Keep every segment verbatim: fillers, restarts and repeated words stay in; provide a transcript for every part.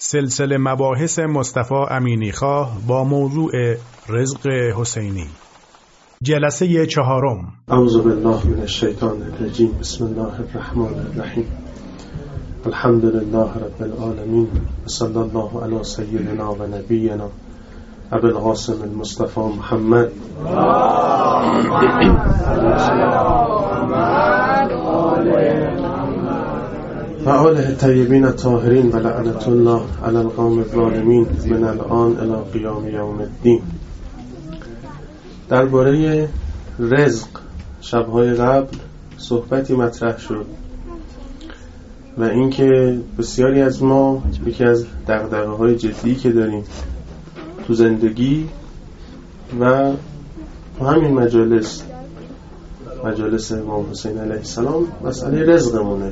سلسله مباحث مصطفی امینیخواه با موضوع رزق حسینی، جلسه چهارم. اعوذ بالله من الشیطان الرجیم. بسم الله الرحمن الرحیم. الحمد لله رب العالمین و صلی الله علی سیدنا و نبینا ابی القاسم المصطفى محمد و آله الطیبین الطاهرین و لعنت الله علی القوم الظالمین من الان الی قیام یوم الدین. درباره رزق شب‌های قبل صحبتی مطرح شد و اینکه بسیاری از ما یکی از دغدغه‌های جدی که داریم تو زندگی و تو همین مجالس مجالس امام حسین علیه السلام مسئله رزقمونه.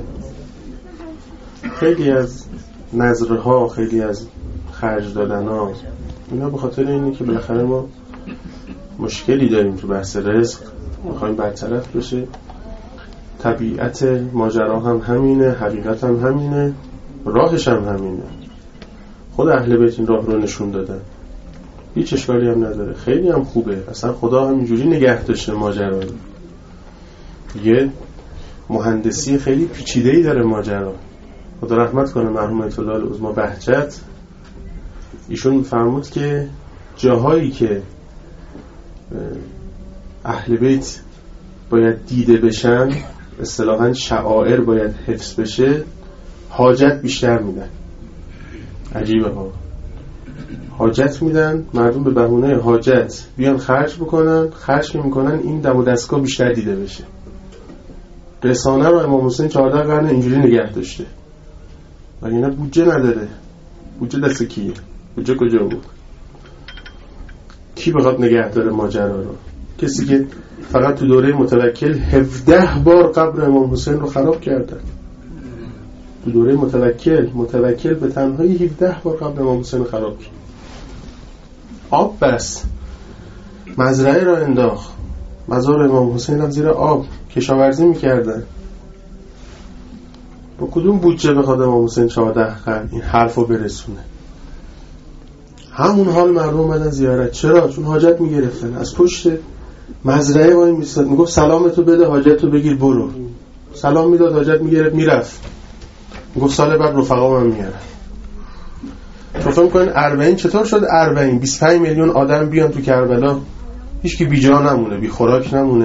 خیلی از نظرها، خیلی از خرج دادنها، اینا به خاطر اینه که بالاخره ما مشکلی داریم تو بحث رزق، میخوایم برطرف بشه. طبیعت ماجرا هم همینه، حقیقت هم همینه، راهش هم همینه. خود اهل بیت این راه رو نشون دادن، هیچ اشکالی هم نداره، خیلی هم خوبه. اصلا خدا همینجوری نگه داشته ماجرا رو. یه مهندسی خیلی پیچیده‌ای داره ماجرا. خدا رحمت کنه مرحوم آیت الله العظمی بهجت، ایشون می‌فرمود که جاهایی که اهل بیت باید دیده بشن، اصطلاحاً شعائر باید حفظ بشه، حاجت بیشتر میدن. عجیبه ها، حاجت میدن، مردم به بهونه حاجت بیان خرج بکنن، خرج میکنن این دم و دستگاه بیشتر دیده بشه. رسانه رو امام حسین چهارده قرن اینجوری نگه داشته و اینا بودجه نداره. بودجه دست کیه؟ بودجه کجا بود؟ کی بخواد نگه داره ماجرا رو؟ کسی که فقط تو دوره متوکل هفده بار قبر امام حسین رو خراب کردن. تو دوره متوکل متوکل به تنهایی هفده بار قبر امام حسین رو خراب کرد. آب بس مزرعه را انداخت، مزار امام حسین هم زیر آب کشاورزی میکردن. با کدوم بودجه بخواد امام حسین چهارده قرن این حرف رو برسونه؟ همون حال مردم اومدن زیارت. چرا؟ چون حاجت میگرفتن. از پشت مزرعه وای میستاد، میگفت سلامتو بده، حاجتو بگیر برو. سلام میداد، حاجت میگرفت میرفت. میگفت سال بعد رفقا من میارن. شما فکر می‌کنین اربعین چطور شد؟ اربعین بیست و پنج میلیون آدم بیان تو کربلا، هیچ کی بی جا نمونه، بی خوراک نمونه.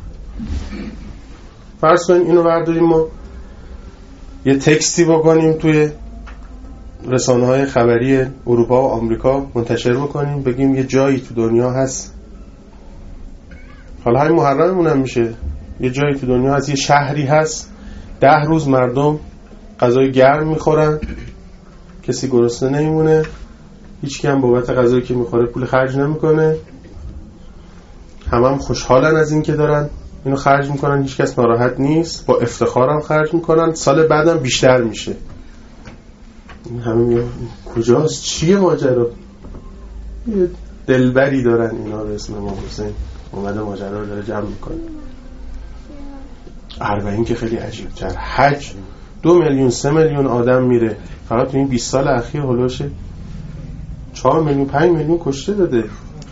فرض کنین اینو برداریم ما یه تکستی بکنیم توی رسانه‌های خبری اروپا و آمریکا منتشر بکنیم، بگیم یه جایی تو دنیا هست، حالا همین محرممون هم میشه، یه جایی تو دنیا هست، یه شهری هست، ده روز مردم غذای گرم میخورن، کسی گرسنه نمیمونه، هیچ کی هم بابت غذایی که میخوره پول خرج نمیکنه، همه هم خوشحالن از این که دارن اینو خرج میکنن، هیچ کس ناراحت نیست، با افتخارم خرج میکنن، سال بعدم بیشتر میشه. این همه میگن کجاست؟ چیه ماجرا؟ یه دلبری دارن اینا به اسم امام حسین، اومده ماجرا رو داره جمع میکنه. اربعین که خیلی عجیب تر. حج دو میلیون سه میلیون آدم میره، فقط تو این بیست سال اخیر هلوشه چهار میلیون پنج میلیون کشته داده.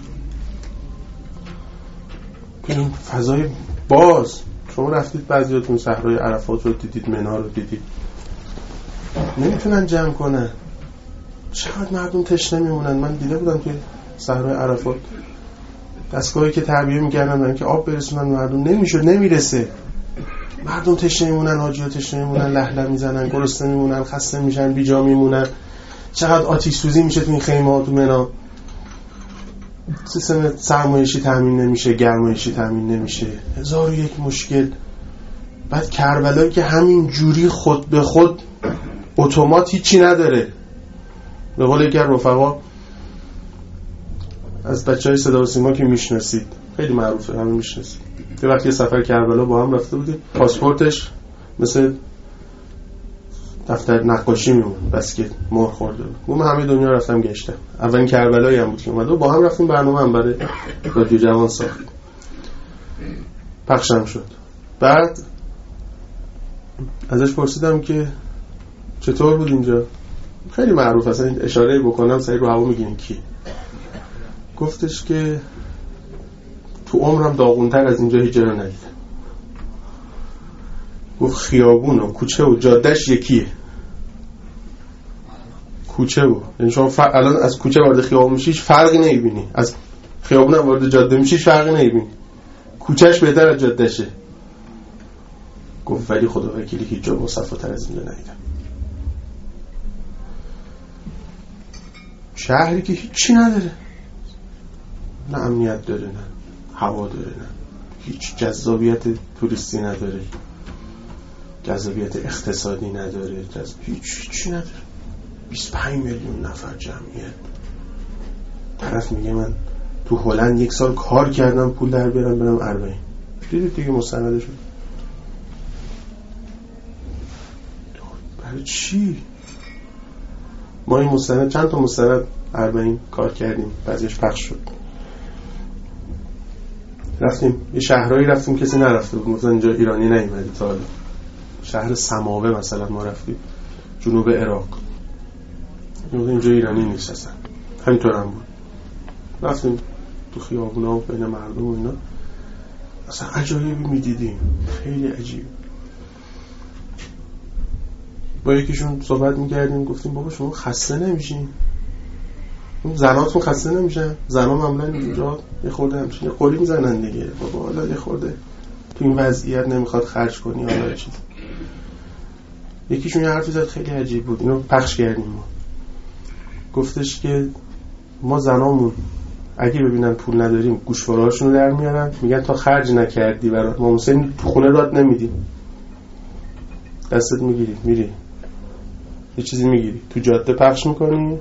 این فضای باز، شما رفتید بعضیاتون صحرای عرفات رو دیدید، منار رو دیدید، نمیتونن جمع کنن. چقدر مردم تشنه میمونن. من دیده بودم توی صحرای عرفات دستگاهی که تعبیه میکردن برای که آب برسونن مردم، نمیشد، نمیرسه. مردم تشنه میمونن، حاجی‌ها تشنه میمونن، له له میزنن، گرسنه میمونن، خسته میشن، بیجا میمونن. چقدر آتش سوزی میشه تو این خیمه ها تو منا. سیستم سرمایشی تامین نمیشه، گرمایشی تامین نمیشه، هزار و یک مشکل. بعد کربلایی که همین جوری خود به خود اتومات هیچی نداره. به قول یکی از رفقا از بچهای صدا و سیما که میشناسید، خیلی معروفه، همه میشناسید، یه وقتی یه سفر کربلا با هم رفته بودیم، پاسپورتش مثل دفتر نقاشی میمون، بس که مهر خورده بود. من همه دنیا رفتم گشتم. اولین کربلایی هم بود که اومد و با هم رفتیم برنامه هم برای رادیو جوان ساخت، پخشم شد. بعد ازش پرسیدم که چطور بود اینجا؟ خیلی معروف، اصلا اشاره بکنم سری رو هوا میگین کی. گفتش که تو عمرم داغونتر از اینجا هیچ جا رو ندیدم. گفت خیابون و کوچه و جادهش یکیه. کوچه و یعنی شما ف... الان از کوچه وارد خیابون میشی هیچ فرقی نمیبینی، از خیابون هم وارد جاده میشی هیچ فرقی نمیبینی، کوچهش بهتر از جادهشه. گفت ولی خدا وکیلی هیچ جا مصفاتر از اینجا ندیدم. شهری که هیچی نداره، نه امنیت داره، نه هوا داره، نه هیچ جذابیت توریستی نداره، جذابیت اقتصادی نداره، جذاب... هیچ هیچی نداره. بیست و پنج میلیون نفر جمعیت. طرف میگه من تو هلند یک سال کار کردم پول در بیارم برم اربعین. دیدید دیگه مستندشو. برای چی؟ ما این مستند چند تا مستند اربعین کار کردیم، بعضیش پخش شد. رفتیم یه شهرهایی رفتیم کسی نرفته بود، مثلا اینجا ایرانی نیومده تا حالا. شهر سماوه مثلا ما رفتیم جنوب عراق، اینجا ایرانی نیست اصلا، همینطور هم بود. رفتیم تو خیابونا و بین مردم و اینا، اصلا عجایبی میدیدیم، خیلی عجیب. با یکیشون صحبت میکردیم، گفتیم بابا شما خسته نمیشین؟ زناتون خسته نمیشن؟ زنا معمولا اینجا یه خورده همچین یه قولی میزنن دیگه، بابا حالا یه خورده تو این وضعیت نمیخواد خرج کنی حالا چیز. یکیشون یه حرفی زد خیلی عجیب بود، اینو پخش کردیم ما. گفتش که ما زنامون اگه ببینن پول نداریم گوشوارهاشون رو در میارن، میگن تا خرج نکردی برای ما حسین تو خونه رات نمیدیم، دستت میگیری میری یه چیزی میگیری تو جاده پخش میکنی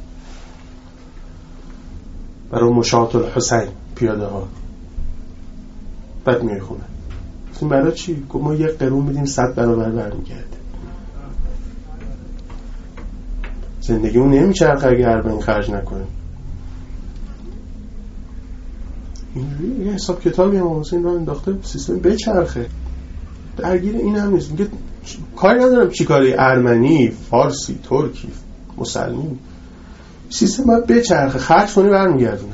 برای مشاة الحسین پیاده ها، بعد میای خونه. گفتیم برای چی؟ گفت ما یک قرون میدیم صد برابر برمیگرده. زندگیمون نمیچرخه اگه اربعین خرج نکنیم. اینجوری یه حساب کتابی هم حسین را انداخته سیستم بچرخه، درگیر این هم نیست. میگه کاری ندارم چی کاری، ارمنی، فارسی، ترکی، مسلمی، سیستم باید بچرخه، خرج کنی برمیگردونه،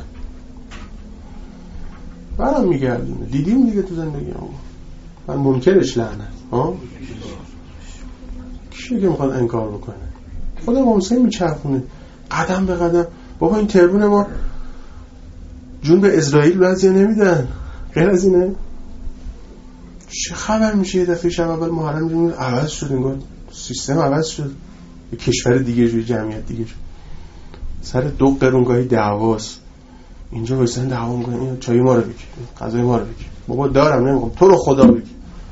برام میگردونه. دیدیم دیگه تو زندگی هم. من منکرش لعنت ها کیه که میخواد انکار بکنه؟ خود امام حسین میچرخونه قدم به قدم. بابا این تربون ما جون به اسرائیل بعضیا نمیدن، غیر از اینه چه خبر میشه؟ یه دفعه شب اول محرم میبینید عوض شد، انگار سیستم عوض شد، یه کشور دیگه شد، جمعیت دیگه شد، سر دو قرونگاهی دعواست. اینجا واسه دعوا میکنن چای ما رو بگیر، غذای ما رو بگیر. بابا دارم نمیخوام، تو رو خدا بگیر.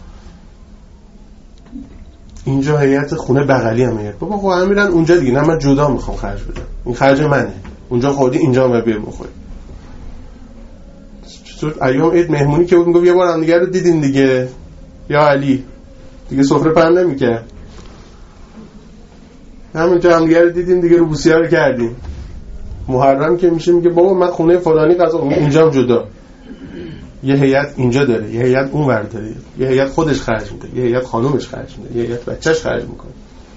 اینجا هیئت خونه بغلی هم هیئت، بابا خب میرن اونجا دیگه، نه من جدا میخوام خرج بدم، این خرج منه، اونجا خودی اینجا ما بیر بخوری. چطور ایام عید مهمونی که بود میگفت یه بار هم دیگه رو دیدین دیگه، یا علی دیگه سفره پهن نمیکرد، همونجا هم دیگه رو دیدین دیگه، رو بوسیا رو کردیم. محرم که میشه میگه بابا من خونه فلانی غذا، اینجا هم جدا، یه هیئت اینجا داره، یه هیئت اون ور داره، یه هیئت خودش خرج میده، یه هیئت خانومش خرج میده، یه هیئت بچه‌ش خرج میکنه.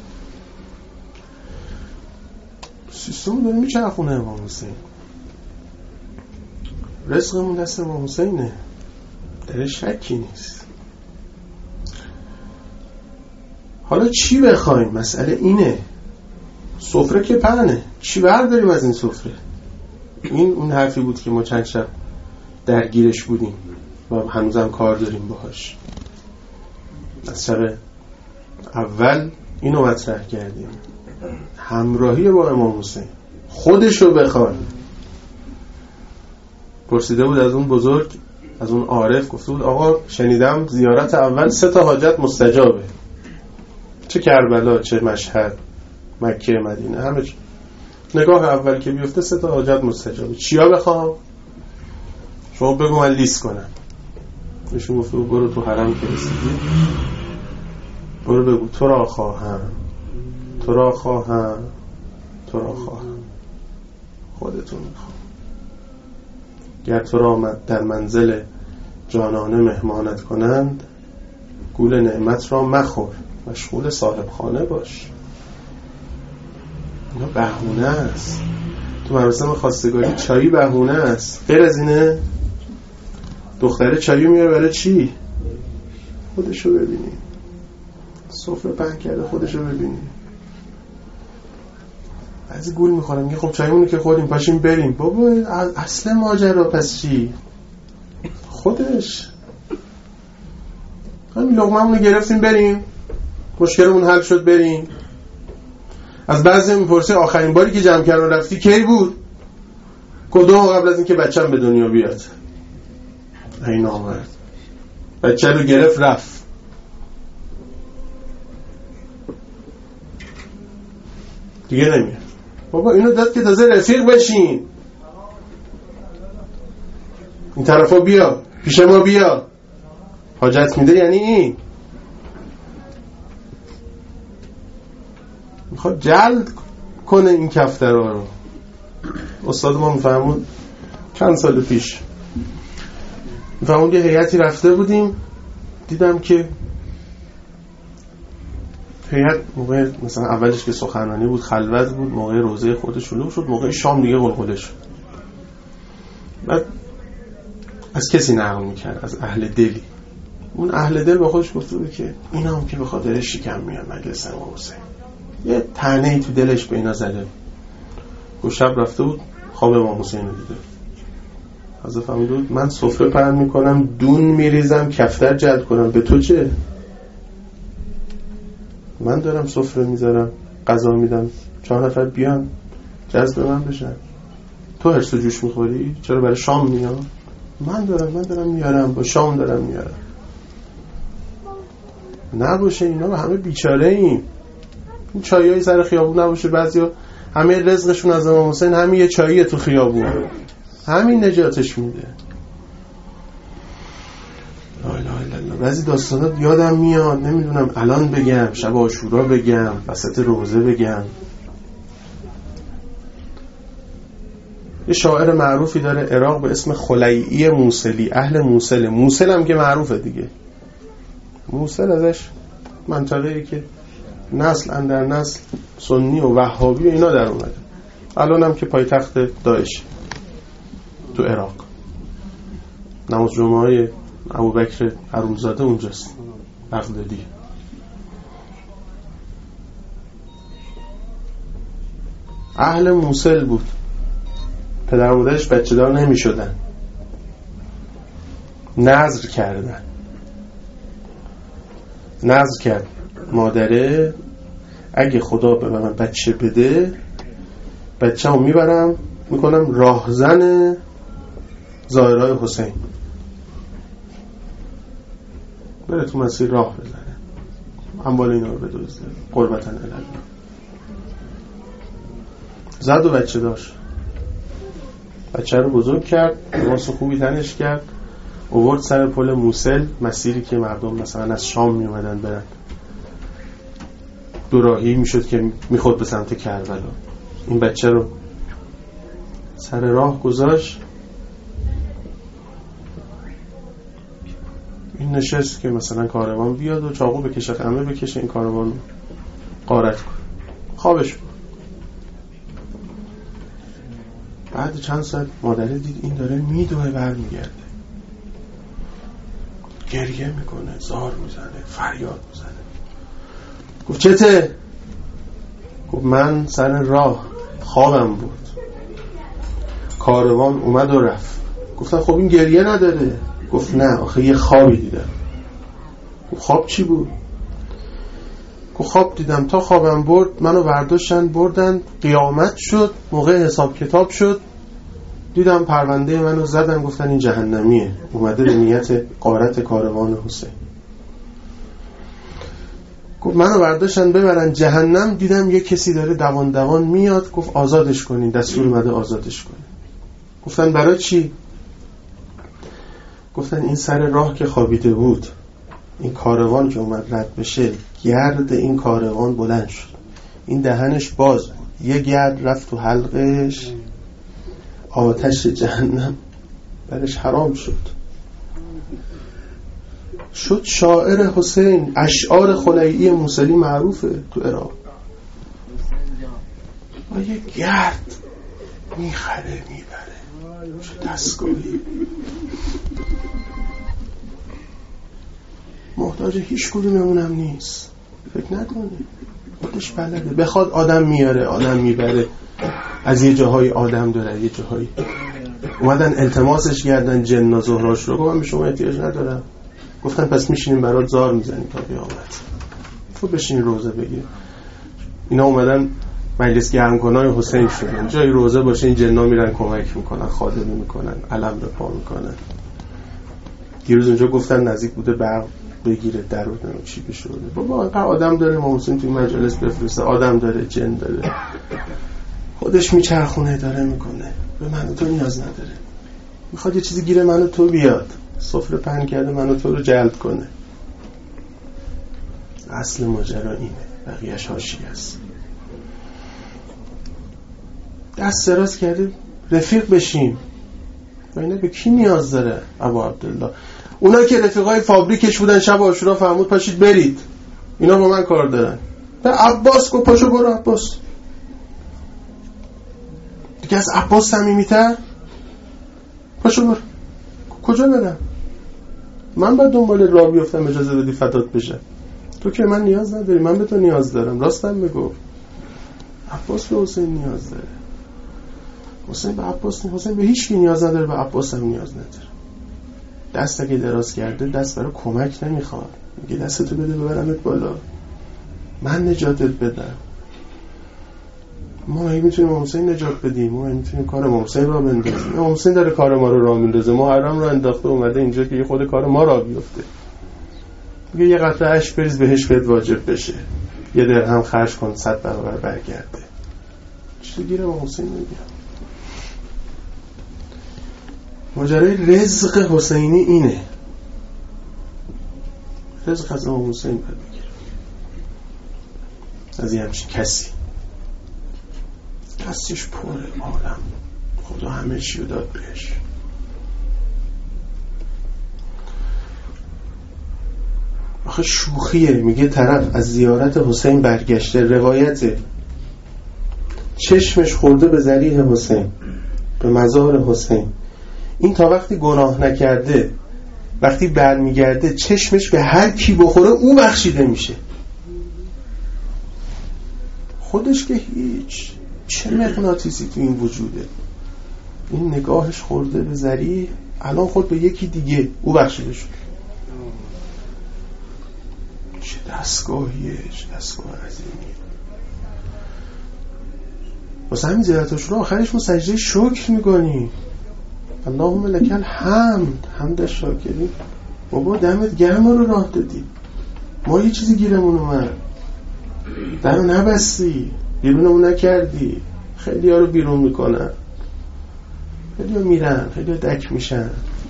سیستم داره میچرخونه. امام حسین رزقمون دست امام حسینه، در شکی نیست. حالا چی بخوایم؟ مسئله اینه. سفره که پهنه، چی برداریم از این سفره؟ این اون حرفی بود که ما چند شب درگیرش بودیم و هنوزم کار داریم باهاش. از شب اول اینو مطرح کردیم، همراهی با امام حسین، خودشو بخوان. پرسیده بود از اون بزرگ، از اون عارف، گفته بود آقا شنیدم زیارت اول سه تا حاجت مستجابه، چه کربلا، چه مشهد، مکه، مدینه، همه چی. نگاه اول که بیفته سه تا حاجت مستجابه. چیا بخوام؟ شما بگو من لیست کنم. بهشون گفته بود برو تو حرم که رسیدی، برو بگو تو را خواهم، تو را خواهم، تو را خواهم، خودتون میخوام. گر تو را در منزل جانانه مهمانت کنند، گول نعمت را مخور، مشغول صاحب خانه باش. اینا بهونه است. تو مراسم خواستگاری چایی بهونه است. غیر از اینه دختره چایی میاره برای چی؟ خودشو ببینی، سفره پهن کرده خودشو ببینی. بعضی گول میخورم میگه خب چایمونو که خوردیم پاشیم بریم. بابا اصل ماجرا پس چی؟ خودش همین لقمه‌مونو گرفتیم بریم، مشکلمون حل شد بریم. از بعضی میپرسه آخرین باری که جمع کردن رفتی کی بود؟ گفت دو ماه قبل از اینکه بچه‌م به دنیا بیاد. این آمد بچه رو گرفت رفت. دیگه نمیاد. بابا اینو داد که تازه رفیق بشین، این طرفا بیا پیش ما بیا، حاجت میده یعنی این میخواد جلد کنه این کفترها رو. استاد ما میفهمون چند سال پیش میفهمون یه هیئتی رفته بودیم، دیدم که هیئت موقع مثلا اولش که سخنرانی بود خلوت بود، موقع روزه خودش شلوغ شد، موقع شام دیگه قلقله شد. بعد از کسی نقل میکرد، از اهل دلی. اون اهل دل با خودش گفته بود که اینا هم که به خاطر شکم میان مجلس امام حسین. یه طعنه‌ای تو دلش به اینا زده. و شب رفته بود خواب امام حسین رو دیده. حضرت فهمید بود من سفره پهن میکنم، دون میریزم، کفتر جلب کنم، به تو چه؟ من دارم سفره میذارم، غذا میدم، چهار نفر بیان جذب من بشن. تو هرس و جوش میخوری؟ چرا برای شام میاد؟ من دارم من دارم میارم، با شام دارم میارم. نباشه اینا همه بیچاره ایم. این چایایی سر خیابون نباشه، بعضیا همه رزقشون از امام حسین همین یه چاییه تو خیابون، همین نجاتش میده. لا اله الا الله. بعضی داستانات یادم میاد، نمیدونم الان بگم، شب عاشورا بگم، وسط روزه بگم. یه شاعر معروفی داره عراق به اسم خلیعی موصلی، اهل موصل. موصل هم که معروفه دیگه. موصل ازش منطقه‌ای که نسل اندر نسل سنی و وهابی و اینا در اومده. الان هم که پایتخت داعش تو عراق. نماز جمعه های ابوبکر حرومزاده اونجاست، بغدادی. اهل موصل بود. پدر و مادرش بچه دار نمی شدن، نذر کردن. نذر کرد مادره اگه خدا به من بچه بده، بچه رو میبرم میکنم راهزن زائرای حسین، بره تو مسیر راه بزنه، اموال اینا رو بدزده، قربتاً الی. زد و بچه داشت. بچه رو بزرگ کرد، لباس خوبی تنش کرد، آورد سر پل موصل، مسیری که مردم مثلا از شام می اومدن برن، دو راهی میشد که میخورد به سمت کربلا. این بچه رو سر راه گذاشت، این نشست که مثلا کاروان بیاد و چاقو بکشه، خمه بکشه، این کاروان غارت کن. خوابش بود. بعد چند ساعت مادره دید این داره میدوه برمیگرده، گریه میکنه، زار میزنه، فریاد میزنه. گفت چته؟ گفت من سر راه خوابم بود، کاروان اومد و رفت. گفتن خب این گریه نداره. گفت نه آخه یه خوابی دیدم. گفت خواب چی بود؟ گفت خواب دیدم تا خوابم برد منو برداشتن بردن، قیامت شد، موقع حساب کتاب شد، دیدم پرونده منو زدن، گفتن این جهنمیه، اومده به نیت غارت کاروان حسین. گفت منو برداشتن ببرن جهنم، دیدم یه کسی داره دوان دوان میاد، گفت آزادش کنین، دستور اومده آزادش کنین. گفتن برای چی؟ گفتن این سر راه که خوابیده بود، این کاروان که اومد رد بشه، گرد این کاروان بلند شد، این دهنش باز بود، یه گرد رفت تو حلقش، آتش جهنم برش حرام شد. شد شاعر حسین. اشعار خلیعی موصلی معروفه تو عراق. با یه گرد میخره میبره. چه دستگاهی، محتاج هیچ کدوممونم نیست. فکر نکنه خودش بلده، بخواد آدم میاره آدم میبره. از یه جاهای آدم داره، یه جاهایی اومدن التماسش کردن جن و زهراش رو، گفتم به شما احتیاج ندارم. گفتن پس میشینیم برات زار میزنیم تا قیامت. تو بشین روزه بگیر. اینا اومدن مجلس گرمکنای حسین شدن، جای روزه باشه این جنا میرن کمک میکنن، خادمه میکنن، علم به پا میکنن. دیروز اونجا گفتن نزدیک بوده برق بگیره در رو چی بشه. بابا اینقدر آدم داره ما حسین توی مجلس بفرسته، آدم داره، جن داره، خودش میچرخونه داره میکنه. به من و تو نیاز نداره. میخواد یه چیزی گیره من و تو بیاد، سفره پهن کرده من و تو رو جلب کنه. اصل ماجرا اینه، بقیه‌اش حاشیه است. دست دراز کرده رفیق بشیم. و اینا به کی نیاز داره؟ ابا عبدالله. اونا که رفیقای فابریکش بودن شب عاشورا فرمود پاشید برید، اینا با من کار دارن. نه عباس گفت پاشو برو عباس. دیگه از عباس صمیمی‌تر؟ پاشو برو. کجا برم؟ من باید دنبال راه بیفتم اجازه بدی فدات بشه. تو که من نیاز نداری، من به تو نیاز دارم. راستم بگو. عباس به حسین نیاز داره. حسین به عباس نیاز، حسین به هیچ کی نیاز نداره، به عباس هم نیاز نداره. دست اگه دراز کرده دست برای کمک نمیخواد، میگه دستتو بده ببرمت بالا، من نجاتت بدم. ما هی میتونیم حسین نجات بدیم، ما میتونیم کار ما حسین را بندازیم. حسین داره کار ما رو راه میندازه، محرم رو انداخته اومده اینجا که خود کار ما را بیفته. میگه یه قطره اشک بریز بهش بهت واجب بشه، یه درهم خرج کن صد برابر برگرده. چی گیره با حسین نمیگم. ماجرای رزق حسینی اینه. رزق از امام حسین باید بگیره، از یه همچین کسی دستش پره عالم، خدا همه چی رو داد بهش. آخه شوخیه. میگه طرف از زیارت حسین برگشته، روایته، چشمش خورده به ذریح حسین، به مزار حسین. این تا وقتی گناه نکرده، وقتی برمیگرده چشمش به هر کی بخوره او بخشیده میشه. خودش که هیچ، چه مغناطیسی تو این وجوده. این نگاهش خورده به ذریع، الان خورد به یکی دیگه، او بخشیده شد. چه دستگاهیه، چه دستگاه عظیمیه. واسه همین زیارتش رو آخرش ما سجده شکر میکنیم. اللهم لک الحمد، حمد شاکرین. بابا دمت گرم ما رو راه دادی، ما یه چیزی گیرمون اومد، در رو نبستی، بیرونمون نکردی. خیلی ها رو بیرون میکنن، خیلی ها میرن، خیلی ها دک میشن.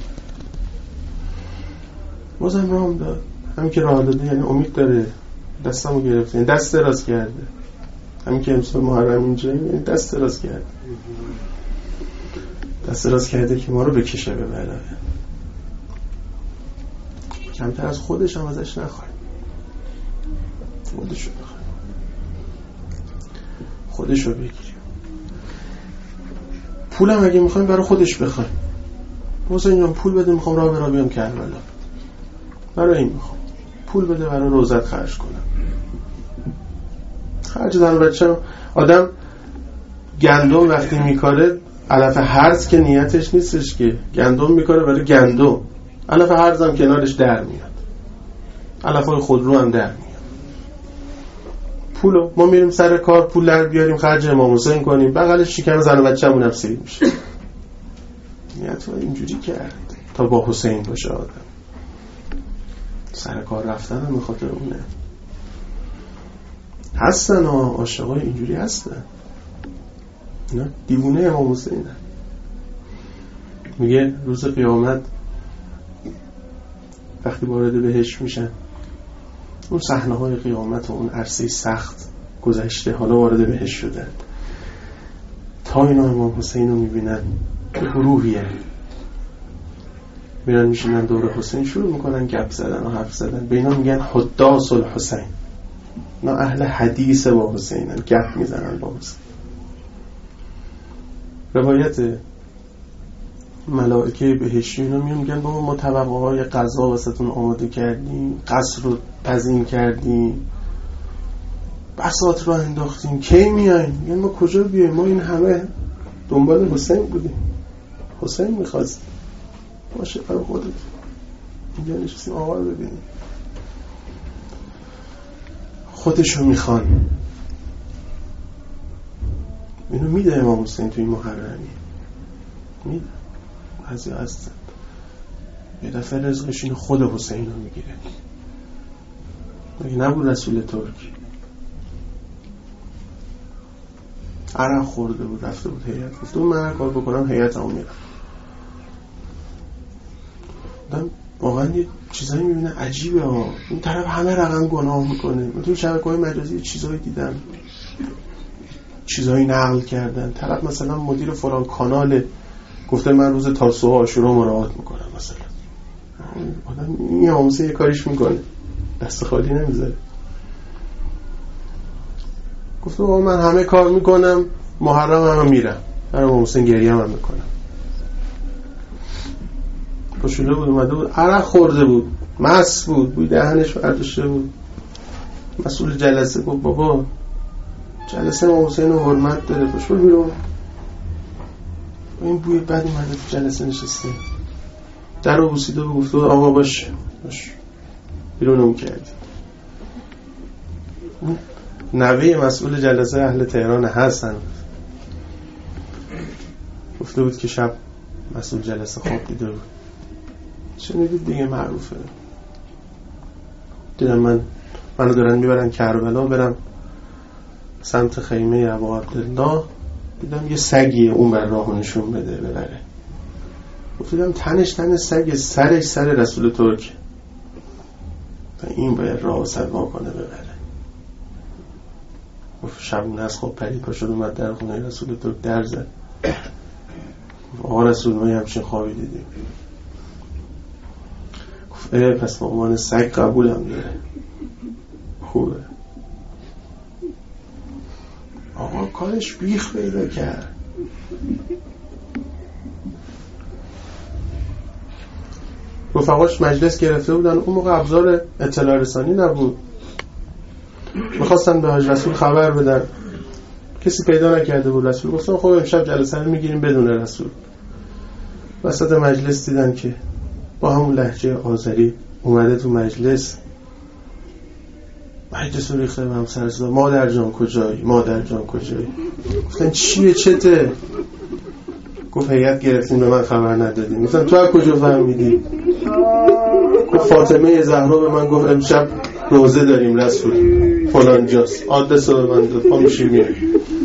بازم راه داد. همین که راه داده یعنی امید داره. دستمو گرفته، یعنی دست دراز کرده. همین که امسال محرم اینجا یعنی دست دراز کرده، دست دراز کرده که ما رو بکشه ببره. کمتر از خودش هم ازش نخواهیم، خودشو بخواهیم، خودشو بگیریم. پولم اگه میخوایم برای خودش بخوایم. حسین جان پول بده میخوام راه برا بیام کربلا، برای این میخوام پول بده برای روزت خرج کنم. خرج زن بچه. آدم گندم وقتی میکاره علف هرز که نیتش نیستش که گندم میکاره برای گندم، علف هرز هم کنارش در میاد، علف های خودرو هم در میاد. پولو ما میریم سر کار پول در بیاریم خرج امام حسین کنیم، بغلش شکم زن و بچه همون هم سیر میشه. نیت رو اینجوری کرد تا با حسین باشه. آدم سر کار رفتن هم بخاطر اونه. هستن ها عاشقای اینجوری هستن، نه دیوونه امام حسین. میگه روز قیامت وقتی وارد بهشت میشن، اون صحنه های قیامت و اون عرصه سخت گذشته، حالا وارد بهشت شدن. تا اینا امام حسین رو میبینن که گروهیه، میرن میشینن دور حسین، شروع میکنن گپ زدن و حرف زدن. به اینا میگن حداث الحسین. اینا اهل حدیث با حسینن، گپ میزنن با حسین. روایت ملائکه بهشتی اینا میان میگن بابا ما طبقه های غذا واسهتون آماده کردیم، قصر رو تزیین کردیم، بساط رو انداختیم، کی میاین؟ میگن ما کجا بیایم؟ ما این همه دنبال حسین بودیم، حسین میخواست باشه برای خودت. اینجا نشستیم آقا رو ببینیم، خودشو میخوان. اینو میده امام حسین توی محرمی، میده. بعضی هستن یه دفعه رزقش اینو خود حسین رو میگیره. مگه نبود رسول ترک عرق خورده بود رفته بود هیئت، گفته من هر کار بکنم هیئتمو میرم. آدم واقعا یه چیزایی میبینه عجیبه ها. این طرف همه رقم گناه میکنه. من تو شبکه‌های مجازی چیزایی دیدم، چیزایی نقل کردن. طرف مثلا مدیر فلان کانال گفته من روز تاسوعا و عاشورا مراعات میکنم مثلا. آدم این آموزه یه کاریش میکنه، دست خالی نمیذاره. گفته آقا من همه کار میکنم، محرم هم میرم، برای امام حسین گریه هم میکنم. پشوله بود، اومده بود، عرق خورده بود، مست بود، بوی دهنش برداشته بود. مسئول جلسه گفت بابا جلسه امام حسین رو حرمت داره، پشوله بیرون. این بوی بد اومده تو جلسه نشسته، در رو بوسیده و گفته آقا باشه باشه بیرونم کردی. نوه مسئول جلسه اهل تهران هستن، گفته بود که شب مسئول جلسه خواب دیده بود. شنیدید دیگه، معروفه. دیدم من منو دارن میبرن کربلا، برم سمت خیمه ابا عبدالله، دیدم یه سگیه اون بر راه نشون بده ببره. گفتم تنش تن سگ، سرش سر رسول ترک و این باید راه سرما کنه ببره. گفت شبونه از خواب پرید پا شد اومد در خونه رسول ترک در زد. آقا رسول ما همچین خوابی دیدیم. گفت اه پس به عنوان سگ قبولم داره، خوبه. آقا کارش بیخ پیدا کرد. رفقاش مجلس گرفته بودن، اون موقع ابزار اطلاع رسانی نبود، میخواستن به حاج رسول خبر بدن، کسی پیدا نکرده بود. رسول گفتن خب امشب جلسه رو میگیریم بدون رسول. وسط مجلس دیدن که با همون لهجه آذری اومده تو مجلس، مجلس رو ریخته به هم سر صدا، مادر جان کجایی، مادر جان کجایی. گفتن چیه چته؟ گفت هیئت گرفتیم به من خبر ندادیم. گفتن تو از کجا فهمیدی؟ گفت فاطمه زهرا به من گفت امشب روزه داریم رسول فلان جاست، آدرس رو به من داد، پا میشیم میریم.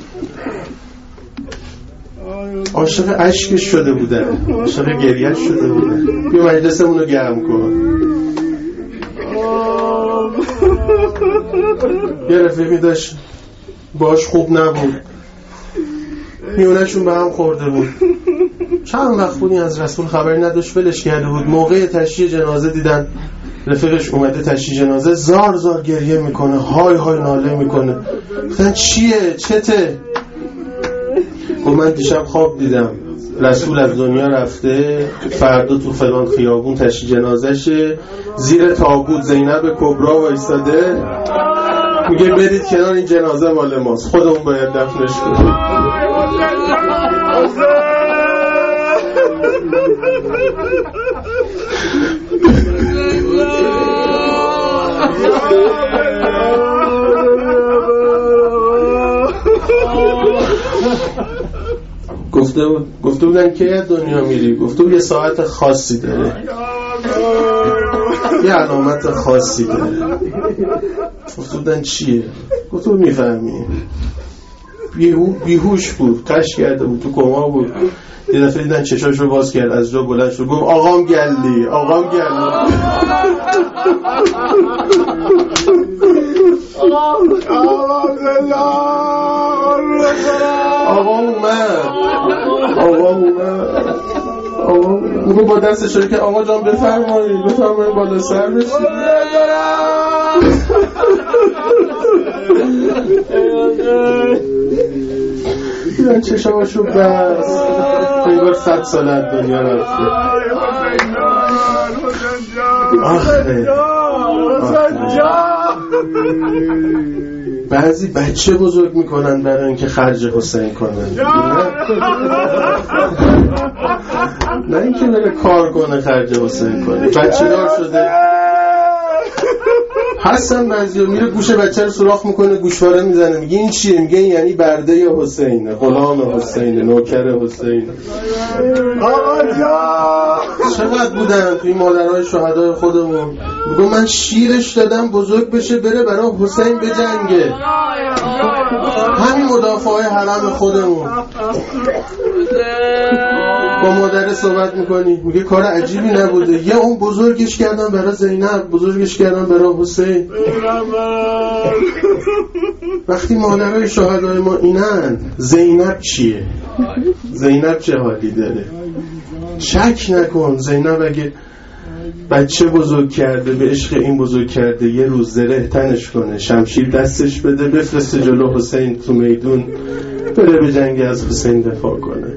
عاشق اشکش شده بودن، عاشق گریهش شده بودن. بیا مجلسمون رو گرم کن. یه رفیقی داشت باش خوب نبود، میونشون به هم خورده بود، چند وقت بودی از رسول خبری نداشت، ولش کرده بود. موقع تشییع جنازه دیدن رفیقش اومده تشییع جنازه، زار زار گریه میکنه، های های ناله میکنه. گفتن چیه چته؟ گفت من دیشب خواب دیدم رسول از دنیا رفته، فردا تو فلان خیابون تشییع جنازشه، زیر تابوت زینب کبرا وایساده، میگه برید کنار این جنازه مال ماست، خودمون باید دفنش کنیم. گفته بود گفته بودن که از دنیا میری، گفته بود یه ساعت خاصی داره، یه علامت خاصی داره. گفته بودن چیه؟ گفته بود میفهمی. بیهوش بود، قش کرده بود، تو کما بود. یه دفعه دیدن چشاش رو باز کرد، از جا بلند شد گفت آقام گلی، آقام گلی. آقا اومد، آقا اومد، آقا اومد با دستش رو که آقا جان بفرمایید بفرمایید بالا سر بشید. دیدن چشماشو بس انگار صد سال از دنیا رفته. آخه بعضی بچه بزرگ میکنن برای اینکه خرج حسین کنن، نه اینکه بره کار کنه خرج حسین کنه. بچه دار شده هستن بعضی میره گوش بچه رو سوراخ میکنه، گوشواره میزنه، میگه این چیه؟ میگه یعنی برده حسین، غلام حسین، نوکر حسین. آقا جان چقدر بودن توی مادرهای شهدای خودمون میگه من شیرش دادم بزرگ بشه بره برای حسین بجنگه. همین مدافعای حرم خودمون با مادر صحبت میکنی میگه کار عجیبی نبوده، یه اون بزرگش کردن برای زینب، بزرگش کردن برای حسین. وقتی مادرهای شهدای ما اینن، زینب چیه؟ زینب چه حالی داره؟ شک نکن زینب اگه بچه بزرگ کرده، به عشق این بزرگ کرده، یه روز زره تنش کنه، شمشیر دستش بده، بفرسته جلو حسین تو میدون، بره به جنگ از حسین دفاع کنه.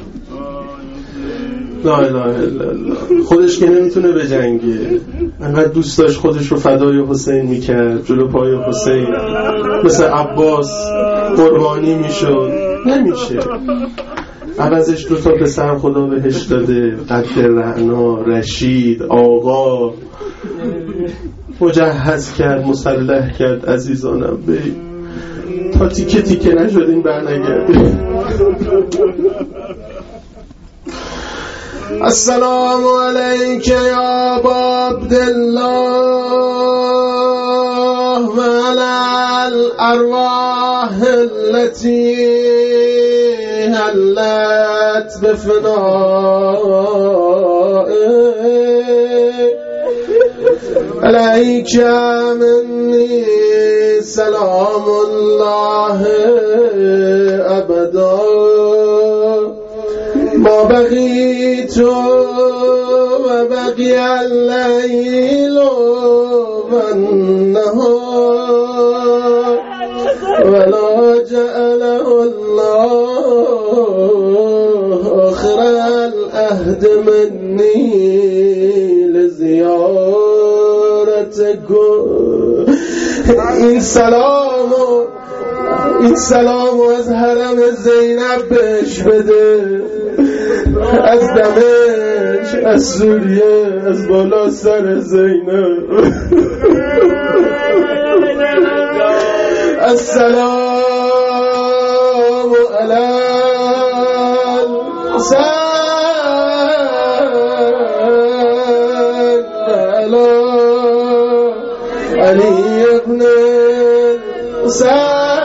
لا اله الا الله. خودش که نمیتونه به جنگه، انقدر دوست داشت خودش رو فدای حسین میکرد، جلو پای حسین مثل عباس قربانی میشد، نمیشه. عوضش دو تا پسر خدا بهش داده، قد رعنا، رشید، آقا مجهز کرد، مسلح کرد. عزیزانم بی تا تیکه تیکه نشدیم برنگردیم. السلام علیک یا ابا عبدالله و علی الارواح التي هلت بفنائك علیک منی سلام الله ابدا ما بقیت و بقی اللیل و النهار ولا جعله الله آخر العهد منی لزیارتکم. این سلامو این سلامو از حرم زینب بهش بده، از دمشق، از سوریه، از بالا سر زینب. السلام علی علی ابن حسین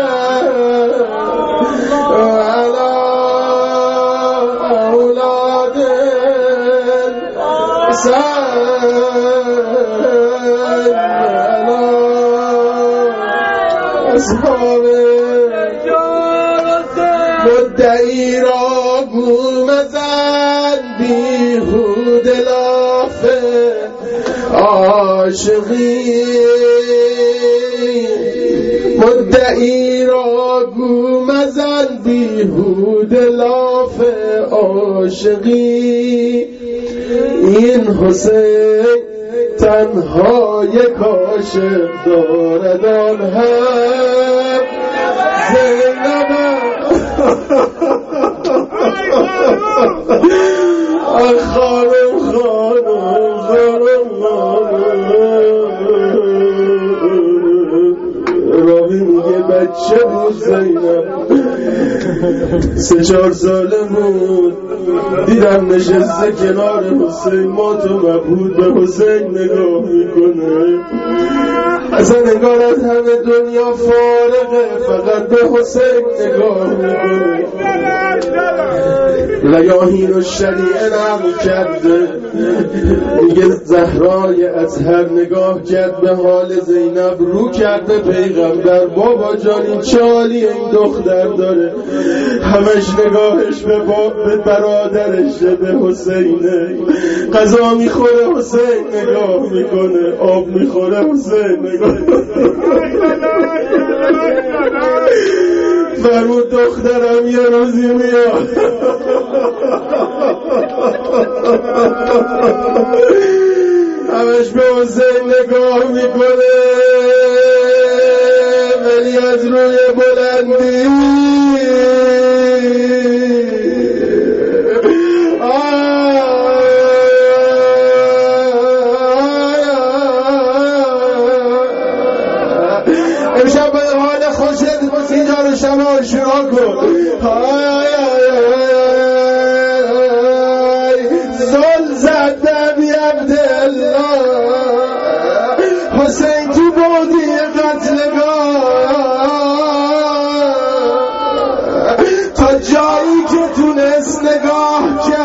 وعلى أولاد حسين وعلى أصحاب مدعی را گول مزن بیهود لافه عاشقی، مدعی را گو مزن بیهود لاف عاشقی. این حسین تنها یک عاشق دارد آن هم زینب. خانم خانم خانم راوی میگه بچه بود زینب، سه چهار ساله بود، دیدم نشسته کنار حسین، ما تو مبهوت به حسین نگاه میکنه، اصلا انگار از همه دنیا فارغه، فقط به حسین نگاه میکنه. لیاهین و شریعه نقل کرده، میگه زهرای اطهر نگاه کرد به حال زینب، رو کرد به پیغمبر، بابا جان این چالی این دختر داره، همش نگاهش به, به برادرشه، به حسینه. غذا میخوره حسین نگاه میکنه، آب میخوره حسین نگاه فرمود دخترم یه روزی میاد همش به حسین نگاه میکنه ولی از روی بلندی امشب به حال خوشت باز اینجا رو شما آشنا کن زل زدم ی عبدالله حسین تو بودی قتلگاه تا جایی که تونست نگاه کرد